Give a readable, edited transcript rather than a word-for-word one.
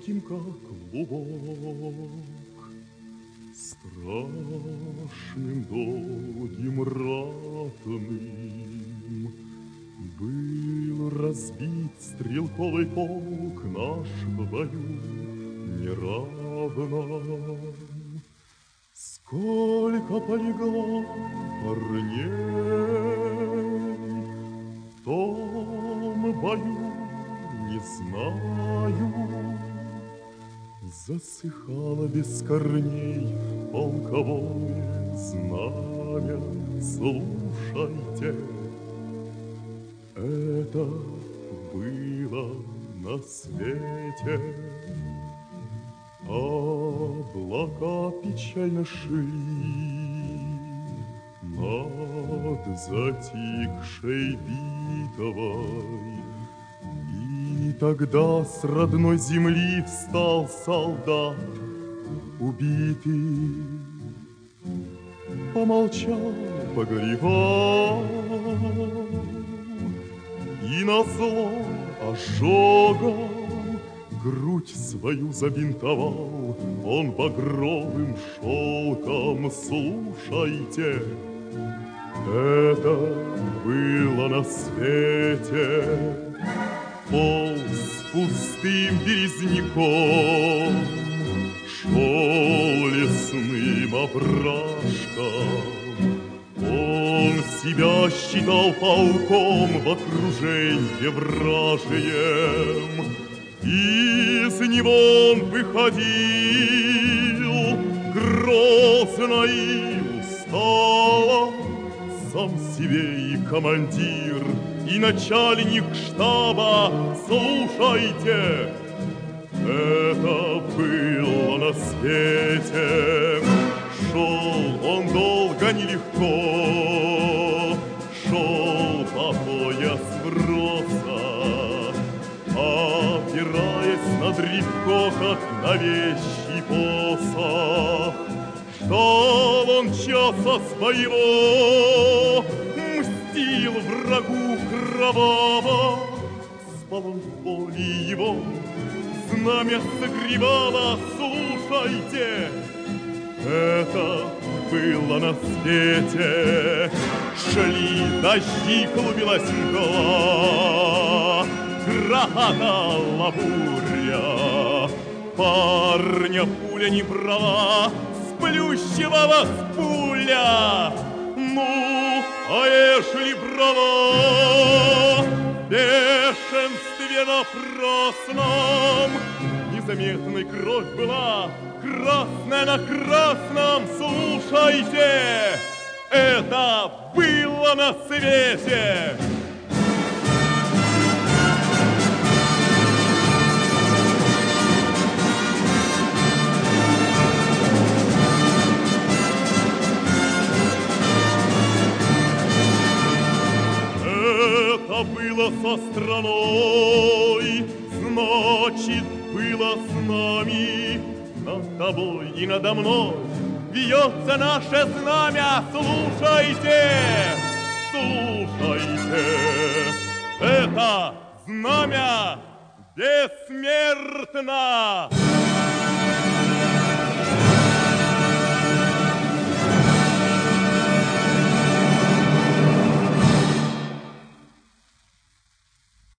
легким, как клубок, страшным, долгим, ратным был разбит стрелковый полк наш в бою неравном. Сколько полегло парней в том бою, не знаю. Засыхало без корней полковое знамя. Слушайте, это было на свете. Облака печально шли над затихшей битвой. И тогда с родной земли встал солдат убитый, помолчал, погоревал, и назло ожогом грудь свою забинтовал он багровым шелком. Слушайте, это было на свете. Полз пустым березняком, шел лесным опрашком. Он себя считал полком в окружении вражьем. Из него он выходил грозно и устало, сам себе и командир, и начальник штаба. Слушайте, это было на свете. Шел он долго, нелегко, шел по пояс броса, опираясь на древко, как на вещий посох. Ждал он часа своего, мстил врагу кроваво. Спал он в поле его, знамя согревало. Слушайте, это было на свете. Шли дожди, клубилась мгла, грохотала буря. Парня пуля не брала, сплющивалась пуля. Ну, а ежели брала, в бешенстве напрасном, незаметной кровь была, красная на красном. Слушайте, это было на свете. Это было со страной, значит, было с нами. Над тобой и надо мной вьется наше знамя. Слушайте, слушайте, это знамя бессмертно.